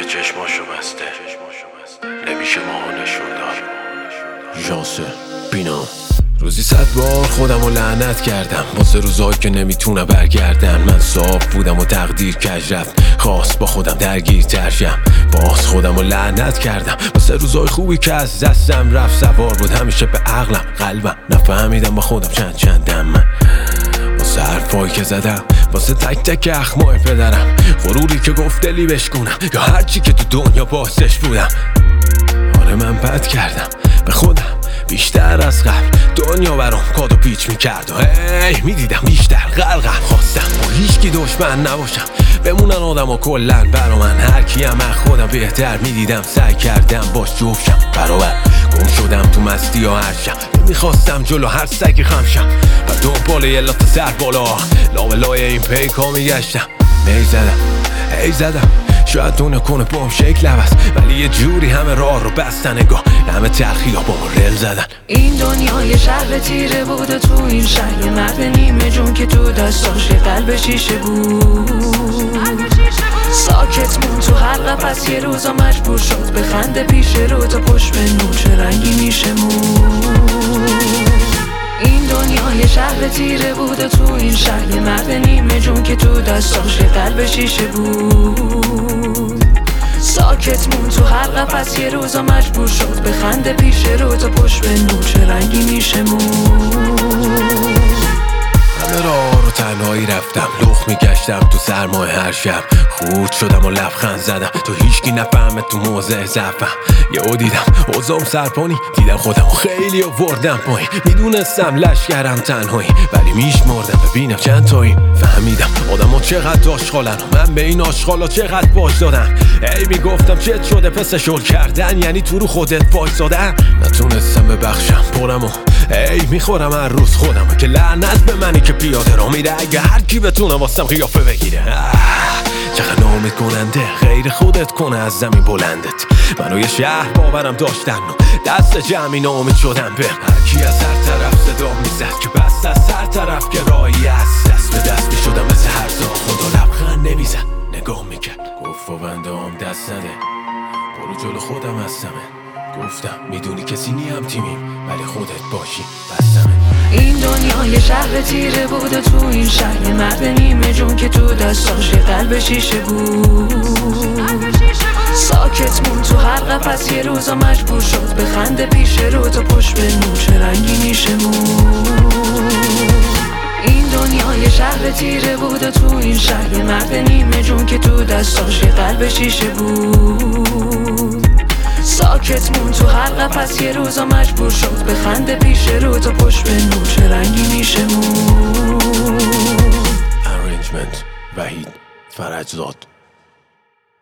که چشماشو بسته نمیشه ما نشون داد. ژانسه بینا روزی 100 بار خودمو لعنت کردم واسه روزایی که نمیتونم برگردم. من صاف بودم و تقدیر کج رفت خواست با خودم درگیر ترشم. باز خودمو لعنت کردم واسه روزای خوبی که از دستم رفت. سوار بود همیشه به عقلم قلبم نفهمیدم با خودم چندم. من واسه حرفایی که زدم واسه تک تک اخمای پدرم. غروری که گفت دلی بشکونم یا هرچی که تو دنیا باعثش بودم. آره من بد کردم به خودم بیشتر از قبل. دنیا برام کاد و پیچ میکرد و هی میدیدم بیشتر غرقم. خواستم با هیچکی دشمن نباشم بمونن آدم و کلن برا من. هر کیم از خودم بهتر میدیدم سعی کردم باش جفتشم برابر. گم شدم تو مستی و هرشم نمیخواستم جلو هر سگی خمشم و دنبال یه لات سر بالا لابلای این پیکا میگشتم. هی زدم شاید دونه کنه بام شکل عوض ولی یه جوری همه راه رو بستن. نگاه همه تلخی ها با ما رل زدن. این دنیا یه شهر تیره بود و تو این شهر یه مرد نیمه جون که تو دستاش یه قلب شیشه بود. ساکت مون تو هر قفس یه روزا مجبور شد به خنده پیش رو تا پشت به نور چه رنگی میشه مون. این دنیا یه شهر تیره بود و تو این شهر یه مرد نیمه جون که تو دستاش یه قلب شیشه بود. ساکت مون تو هر قفس یه روزا مجبور شد به خنده پیش رو تا پشت به نور چه رنگی میشه مون. همه راه رو تنهایی رفتم لخ میگشتم تو سرمای هر شب. خورد شدم و لبخند زدم تو هیچکی نفهمه تو موضع ضعفم. یهو دیدم اوضاعم سرپانی دیدم خودم خیلی آوردم پایین. میدونستم لشکرم تنهایی ولی میشمردم ببینم چند تاییم. فهمیدم آدم ها چقدر آشغالن و من به این آشغالا چقدر باج دادم. ای میگفتم چت شده پس شل کردن یعنی تو رو خودت وایسادن. نتونستم ببخشم پرمو ای میخورم هر روز خودم که لعنت به منی که پیاده را میره. اگه هر کی بتونه واسم قیافه بگیره چقدر نامید کننده غیر خودت کنه از زمین بلندت. منو یه شهر باورم داشتن و دست جمعی نامید شدم به هر کی از هر طرف صدا میزد که بس از هر طرف که راهی است. دست به دست میشدم مثل هر زا خدا لبخند نمیزد نگاه میکرد گفت و بنده هم دست نده برو جلو خودم هستمه. گفتم میدونی کسی نیم تیمیم ولی خودت باشی بستمه. این دنیا یه شهر تیره بود و تو این شهر یه مرد نیمه جون که تو دستاش یه قلب شیشه بود. ساکت مون تو هر قفس یه روزا مجبور شد به خنده پیش رو تا پشت به نور چه رنگی میشه مون. این دنیا یه شهر تیره بود و تو این شهر یه مرد نیمه جون که تو دستاش یه قلب شیشه بود. ساکت مون تو هر قفس یه روزا مجبور شد به خنده پیش رو تا پشت به نور چه رنگی میشه مون. Arrangement وحید فرجزاد.